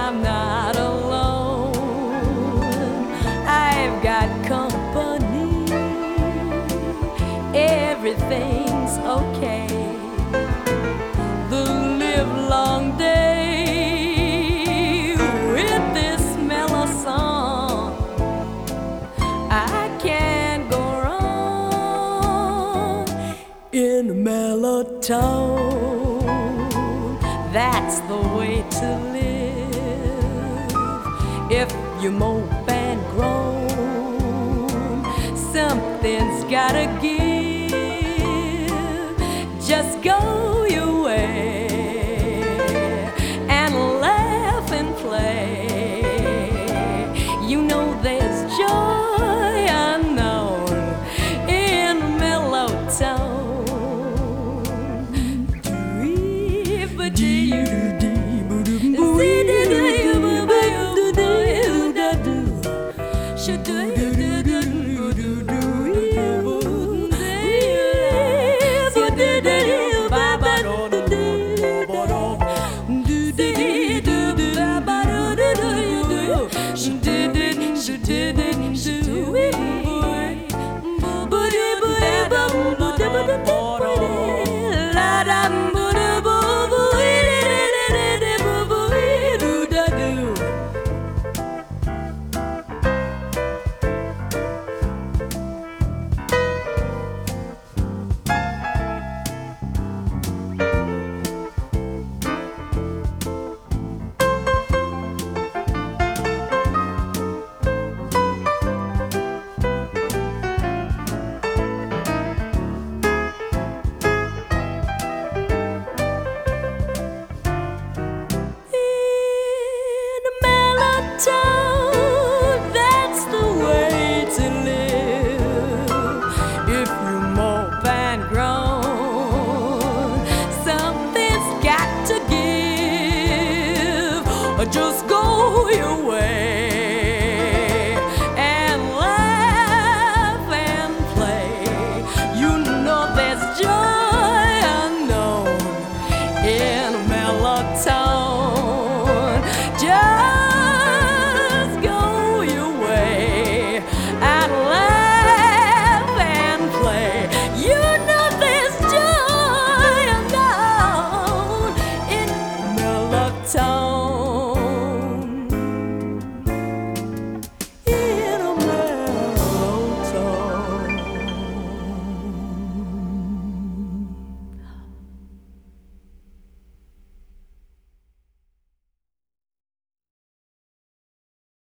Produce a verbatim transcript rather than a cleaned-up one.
I'm not alone. I've got company. Everything's okay. The livelong day with this mellow song, I can't go wrong in a mellow tone. That's the way to live. If you mope and groan, something's gotta give. Just go your way and laugh and play. You know there's joy unknown in a mellow tone. That's the way to live. If you mope and groan, something's got to give. Just go your way and laugh and play. You know there's joy unknown in a mellow tone. Just